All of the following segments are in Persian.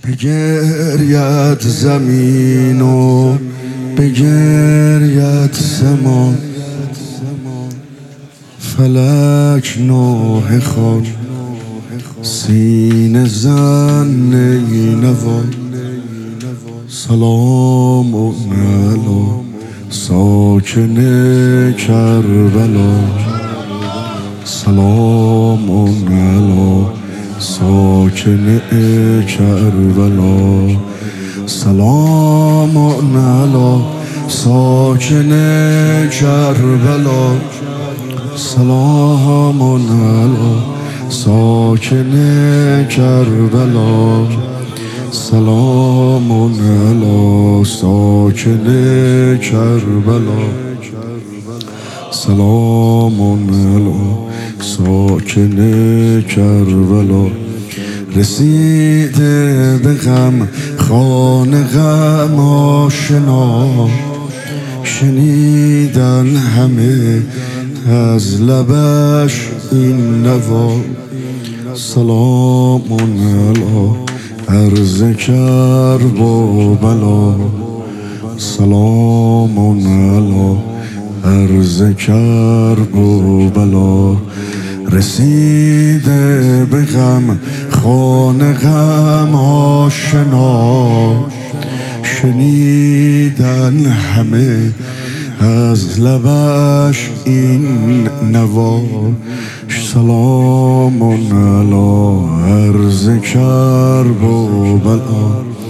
بگرید زمین و بگرید سما، فلک نوحه خوان سینه زن نینوا. سلام علی ساکن کربلا، سلام علی ساکن کربلا، سلام علی ساکن کربلا، سلام علی ساکن کربلا، سلام علی ساکن کربلا، سلام علی ساکن کربلا. رسیده به غم خانه غم آشنا، شنیدن همه از لبش این نوا. سلام علی عرض کرب و بلا، سلام علی عرض کرب و بلا. رسیده به غم خانه غم آشنا، شنیدن همه از لبش این نوا. سلام علی عرض کرب و بلا،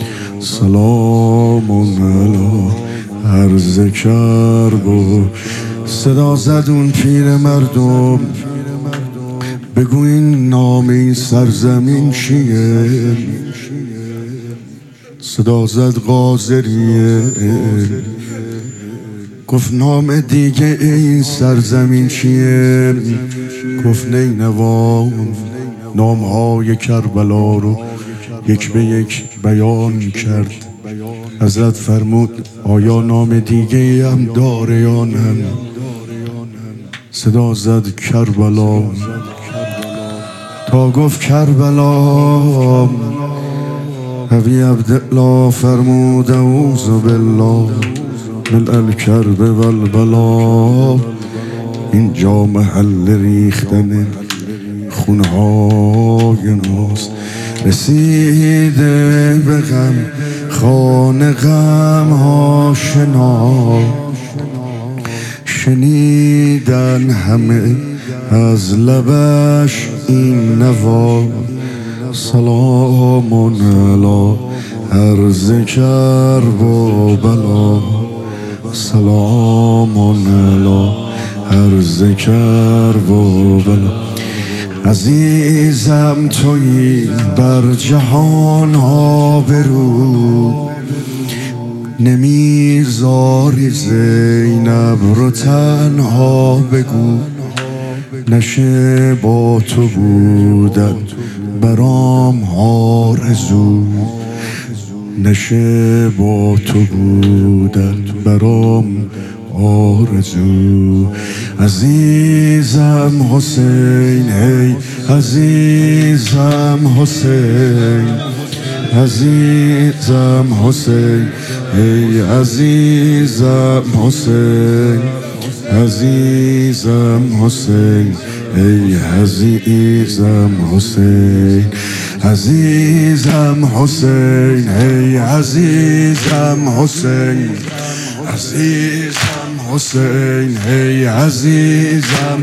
سلام علی عرض کرب و. صدا زد اون پیر مردم، بگو این نام این سرزمین چیه؟ صدا زد قاضریه، گفت نام دیگه این سرزمین چیه؟ گفت نینوا. نامهای کربلا رو یک به یک بیان کرد. حضرت فرمود آیا نام دیگه هم داره یا نه؟ صدا زد کربلا، تا گفت کربلا ابی عبدالله فرمود اعوذ بالله من الکرب والبلا. اینجا محل ریختن خونهای ناست. رسیده به غم خانه غم آشنا، شنیدن همه از لبش این نوا. سلام علی عرض کرب و بلا، سلام علی عرض کرب و بلا. عزیزم تویی بر جهان آبرو، نمیذاری زینب رو تنها بگو. نشه با تو بودن برام آرزو، نشه با تو بودن برام آرزو. عزیزم حسین هی عزیزم حسین، عزیزم حسین هی عزیزم حسین، عزیزم حسین ای عزیزم حسین، عزیزم حسین ای عزیزم حسین، عزیزم حسین ای عزیزم،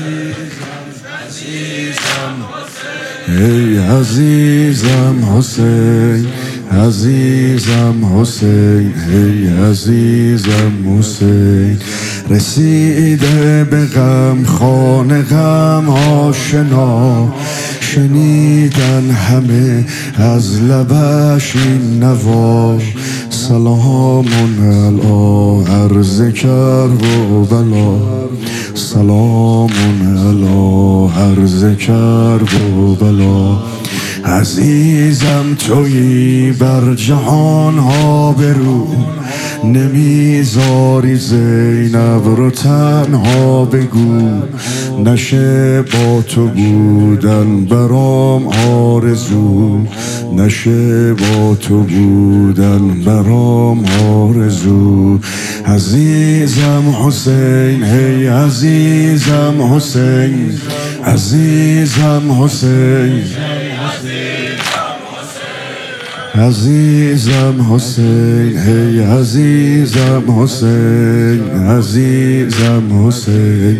ای عزیزم حسین، عزیزم حسین ای عزیزم حسین. رسیده به غم خانه غم آشنا، شنیدن همه از لبش این نوا. سلام علی عرض کرب و بلا، سلام علی عرض کرب و بلا. عزیزم تویی بر جهان ها برو، نمیذاری زینب رو تنها بگو. نشه با تو بودن برام آرزو، نشه با تو بودن برام آرزو. عزیزم حسین، هی عزیزم حسین، عزیزم حسین، عزیزم حسین، هی عزیزم حسین، عزیزم حسین.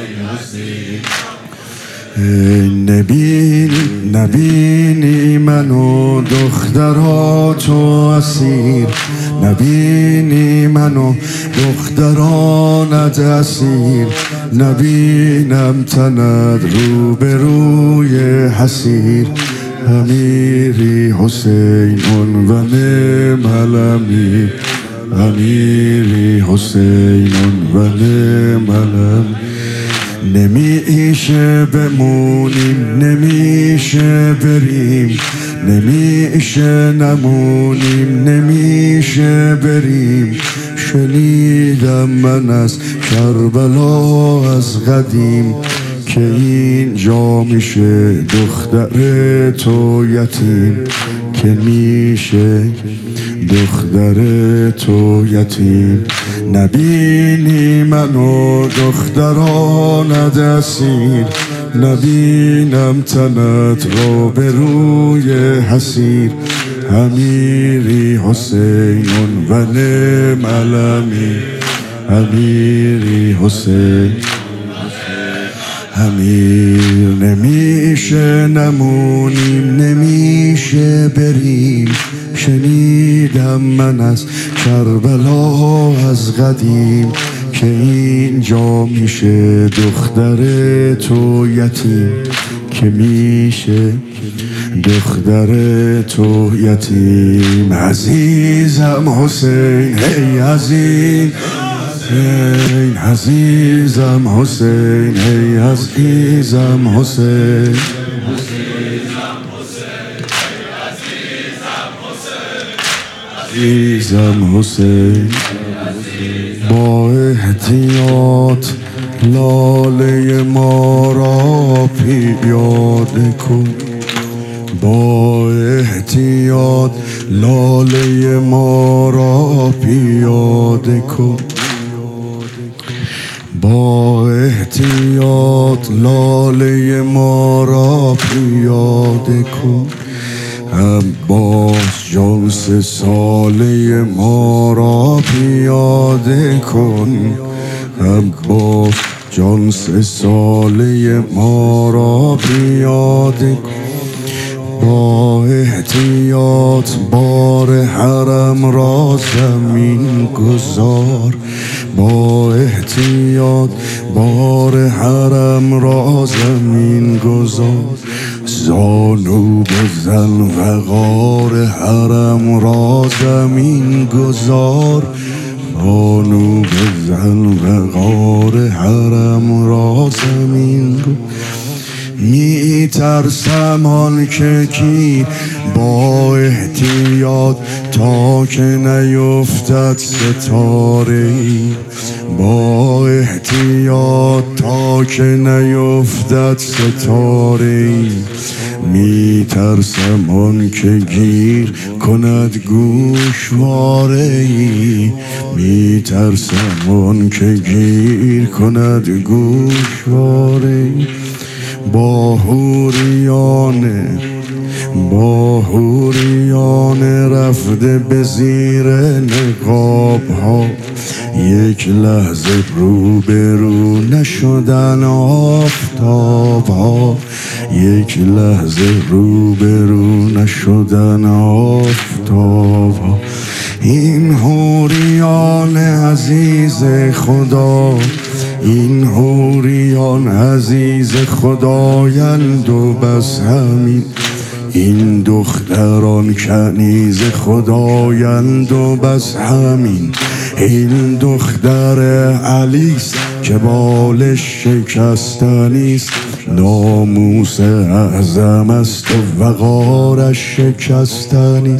نبینی منو دختراتو اسیر، نبینی منو دخترانت اسیر، نبینم تنت رو به روی حسیر. امیری حسین و نعم الامیر، امیری حسین و نعم الامیر. نمیشه بمونیم، نمیشه بریم، نمیشه نمونیم، نمیشه بریم. شنیدم من از کربلا از قدیم که اینجا میشه دختر تو یتیم، که میشه دختر تو یتیم. نبینی منو دخترانت اسیر، نبینم تنت را به روی حسیر. امیری حسین و نعم الامیر، امیری حسین، امیر. نمیشه نمونیم، نمیشه بریم. شنیدم من از کربلا از قدیم که اینجا میشه دختر تو یتیم، که میشه دختر تو یتیم. عزیزم حسین، هی عزیز، حسین، عزیزم حسین، هی عزیزم حسین، عزیزم حسین. با احتیاط لاله ما را پیاده کن، با احتیاط لاله ما را پیاده کن، با احتیاط لاله ما را پیاده کن. عباس جان 3 ساله ما را پیاده کن، عباس جان 3 ساله ما را پیاده کن. با احتیاط بار حرم را زمین گذار، با احتیاط بار حرم را زمین گذار. زانو بزن وقار حرم را زمین گذار، زانو بزن وقار حرم را زمین گذار. می ترسم آن که کی با احتیاط تا که نیفتد ستاره، با احتیاط تا که نیفتد ستاره. می ترسم آن که گیر کند گوشواره، می ترسم آن که گیر کند گوشواره. با حوریان رفته به زیر نقاب ها، یک لحظه روبرو نشدن آفتاب ها، یک لحظه روبرو نشدن آفتاب ها. این حوریان عزیز خدا، این حوریان عزیز خدایند و بس همین. این دختران کنیز خدایند و بس همین. این دختر علیست که بالش شکستنیست، ناموس اعظم است و وقارش شکستنی.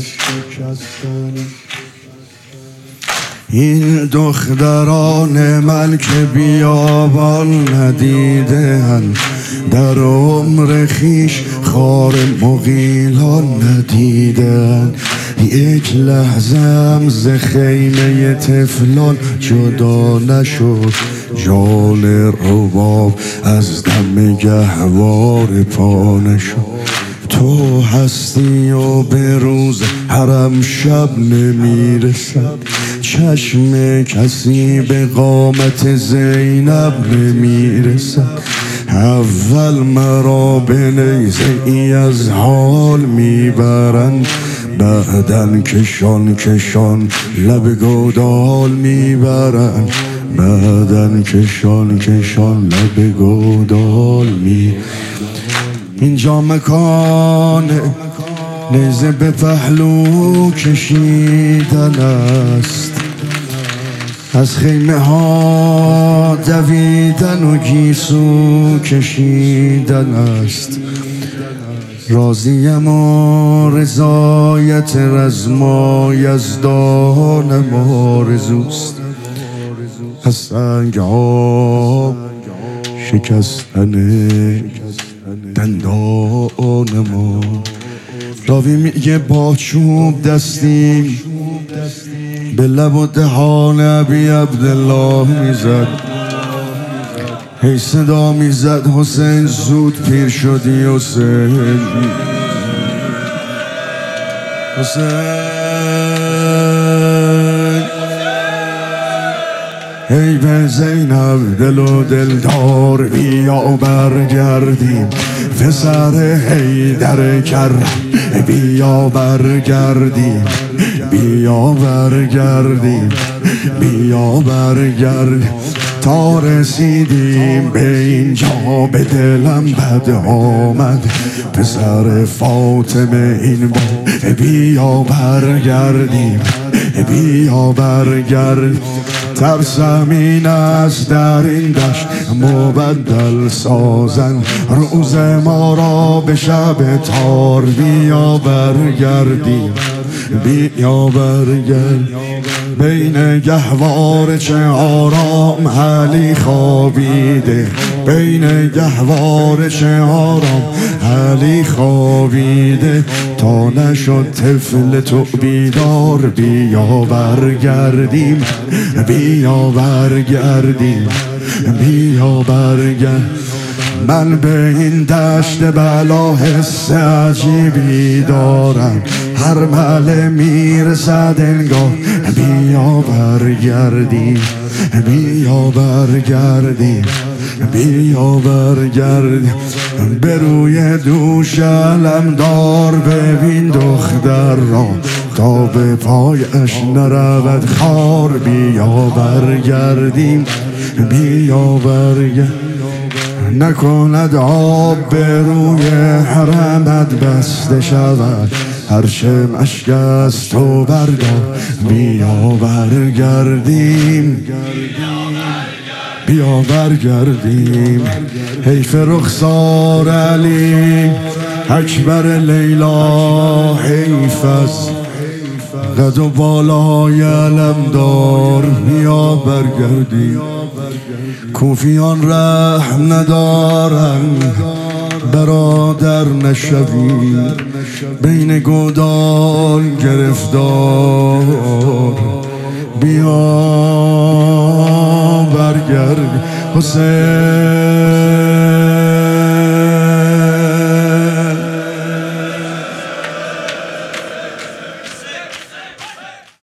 این دختران من که بیابان ندیده‌اند، در عمر خیش خار مغیلان ندیده‌اند. یک لحظه‌ام ز خیمه طفلان جدا نشد، جان رباب از دم گهوار پا نشد. تو هستی و به روز حرم شب نمیرسد، چشم کسی به قامت زینب نمیرسد. اول مرا به نیزه ای از حال میبرند، بعدن کشان کشان لب گودال میبرند، بعدن کشان کشان لب گودال اینجا مکان نیزه به پهلو کشیدن است، از خیمه ها دویدن و گیسو کشیدن است. راضیم و رضایت رزما یزدانم آرزوست، از سنگ ها شکستن دندان ما. راوی میگه با چوب دستی به لب و دهان ابی عبدالله میزد، هی صدا میزد حسین زود پیر شدی حسین، حسین. ای به زینب دل و دلدار بیا برگردیم، پسر حیدر کرم بیا برگردیم، بیا برگردیم، بیا برگردیم. تا رسیدیم به اینجا به دلم بد آمد، پسر فاطمه این بیا برگردیم، بیا برگردیم. ترسم این است در این دشت مبدل سازن روز ما را به شب تار، بیا برگردیم، بیا برگردیم. بین گهوار چه آرام علی خوابیده، بین گهوار چه آرام علی خوابیده. تا نشد طفل تو بیدار، بیا برگردیم، بیا برگردیم، بیا برگردیم. من به این دشت بلا حس عجیبی دارم، هر مله میرسد انگار بیا برگردیم، بیا برگردیم، بیا برگردیم. به روی دوش علمدار ببین دختر را، تا به پایش نرود خار، بیا برگردیم، بیا برگردیم. نکند آب به روی حرمت بسته شود، هرچه مشک از تو بردار، بیا برگردیم، بیا برگردیم. حیف رخسار علی اکبر لیلا، حیف از قد و بالای علمدار، بیا برگردیم. کوفیان رحم ندارند برادر نشوی، بین گودال گرفتار، بیا برگرد حسین.